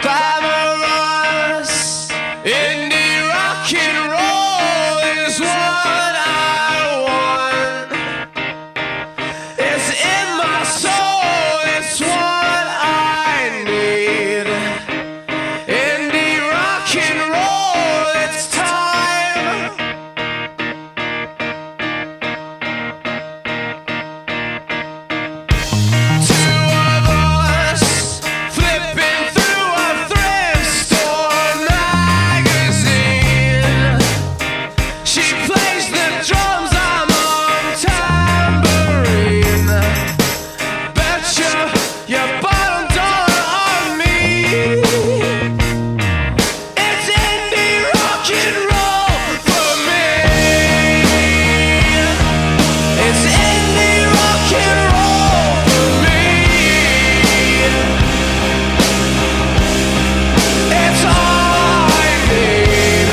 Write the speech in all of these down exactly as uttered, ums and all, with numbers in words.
Glamorous indie rock and roll is what I want. It's in my soul, it's what I need. Indie rock and roll, it's time. Two of us flipping through a thrift store magazine. She plays the drums, I'm on tambourine. Betcha you bottom dollar on me. It's indie rock and roll for me. It's indie rock and roll for me. It's all I need.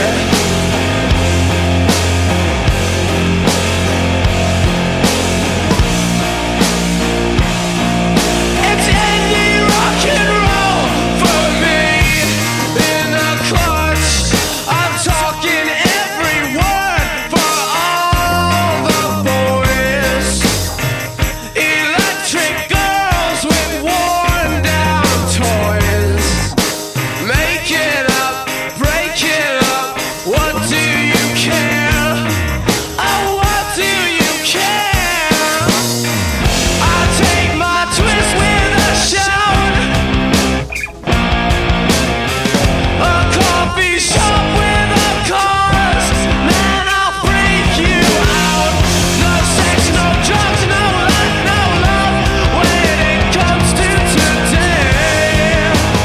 It's indie rock and roll for me. In the clutch, I'm talking every word for all the boys. Electric girls with worn down toys. Make it up, break it up. What do you care? Oh, what do you care? I take my twist with a shout. A coffee shop with a cause. Man, I'll freak you out. No sex, no drugs, no life, no love. When it comes to today.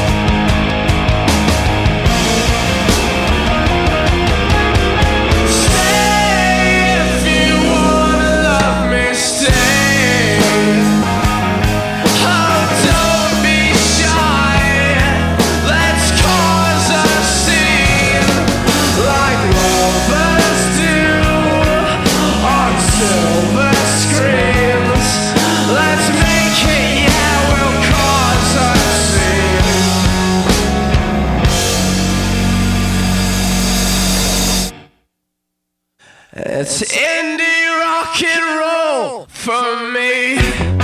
Stay if you wanna love me, stay. Oh, don't be shy. Let's cause a scene like lovers do on silver screens. Let's make it, yeah, we'll cause a scene. It's indie rock and roll for me.